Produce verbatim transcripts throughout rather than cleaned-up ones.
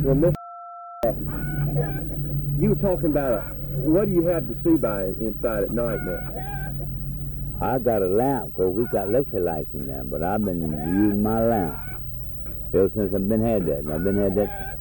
Well, Miss Uh, you were talking about a, what do you have to see by inside at night now? I got a lamp, because we got lecture lights in there, but I've been using my lamp ever since I've been had that. And I've been had that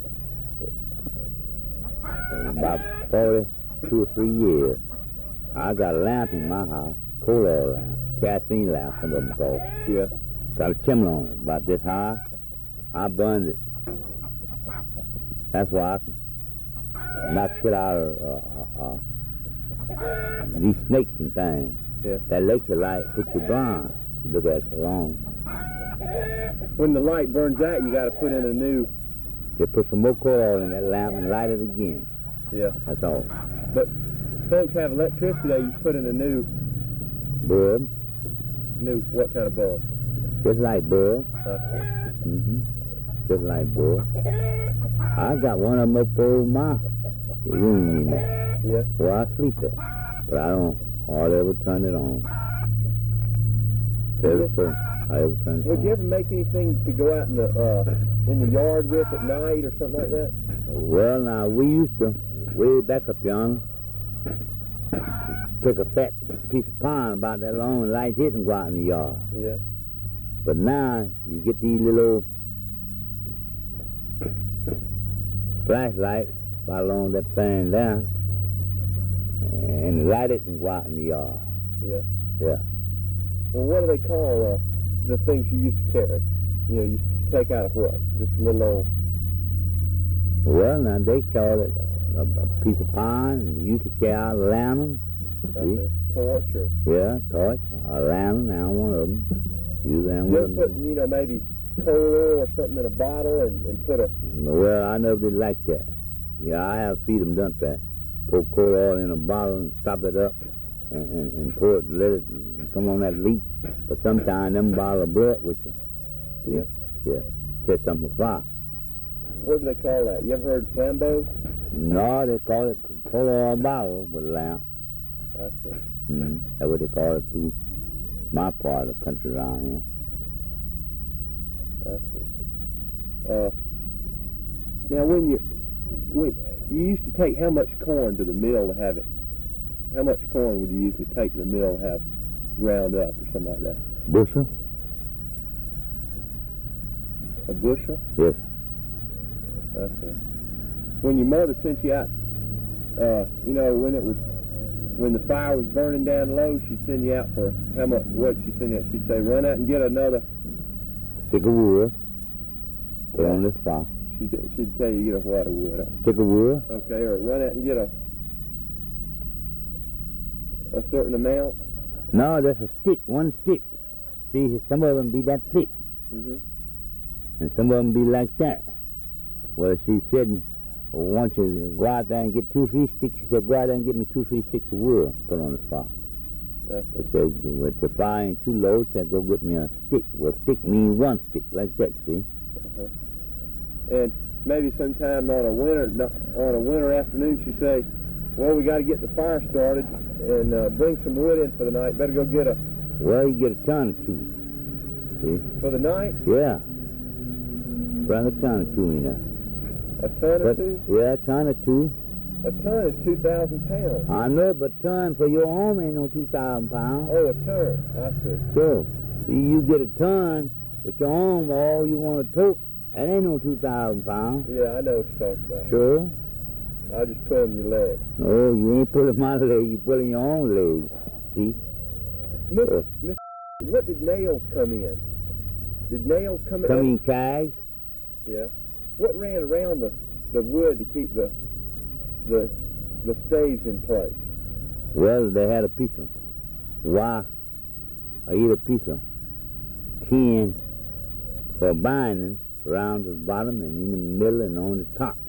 uh, about forty-two or three years. I got a lamp in my house, coal oil lamp, kerosene lamp, some of them called. Yeah. Got a chimney on it, about this high. I burned it. That's why I can knock shit out of uh, uh, uh, these snakes and things. Yeah. That lecture light puts you blind. You look at it so long. When the light burns out, you got to put in a new. They put some more coal oil in that lamp and light it again. Yeah. That's all. But folks have electricity. You put in a new. Bulb. New what kind of bulb? Just like bulb. Uh, Mm-hmm. Just like bulb. I got one of them up over my room in there. yeah. Where I sleep at. But I don't hardly ever turn it on. Very certain I ever turn it Would on. you ever make anything to go out in the uh, in the yard with at night or something like that? Well, now, we used to, way back up yonder, take a fat piece of pine about that long and light it and go out in the yard. Yeah. But now, you get these little flashlights about along that fan there, and light it and go out in the yard. Yeah. Yeah. Well, what do they call uh, the things you used to carry? You know, you used to take out of what? Just a little old. Well, now, they call it a, a piece of pine, and you used to carry out a lantern. uh, See? the torch or. Yeah, torch, a lantern, now one of them. You them You one ever of put, them. you know, maybe coal oil or something in a bottle and, and put a. Well, I never did like that. Yeah, I have feed them done that. Put coal oil in a bottle and stop it up and, and, and pour it, let it come on that leak. But sometimes them bottles blow up with you. See? Yeah. Yeah. Set something fire. What do they call that? You ever heard flambeaux? No, they call it coal oil bottle with a lamp. I see. Mm-hmm. That's what they call it through my part of the country around here. I see. Uh, now, when you when you used to take how much corn to the mill to have it? How much corn would you usually take to the mill to have ground up or something like that? Bushel? A bushel? Yes. I see. When your mother sent you out, uh, you know, when it was when the fire was burning down low, she'd send you out for how much? What she'd send you out? She'd say, run out and get another. Stick of wood. Put on this fire. She'd, she'd tell you to get a what of wood. Stick of wood. Okay, or run out and get a a certain amount. No, that's a stick, one stick. See, some of them be that thick, Mm-hmm. and some of them be like that. Well, she said, once you go out there and get two, three sticks, she said, go out there and get me two, three sticks of wood, put on the fire. That's I it. said, if the fire ain't too low, she said, go get me a stick. Well, stick means one stick, like that, see? Uh-huh. And maybe sometime on a winter on a winter afternoon, she say, well, we got to get the fire started and uh, bring some wood in for the night. Better go get a Well, you get a ton or two. See? for the night. Yeah. Bring a ton or two in there. A ton or But, two. yeah, a ton or two. A ton is two thousand pounds. I know, but ton for your home ain't no two thousand pounds. Oh, a ton. I see. So, see, you get a ton with your own, all you want to tote, that ain't no two thousand pounds. Yeah, I know what you're talking about. Sure? I just put on your leg. No, you ain't pulling my leg, you pulling your own leg. See? Miss, Uh. Miss, what did nails come in? Did nails come in? Come in cags. Yeah. What ran around the, the wood to keep the the the staves in place? Well, they had a piece of wire, I eat a piece of tin for binding around the bottom and in the middle and on the top.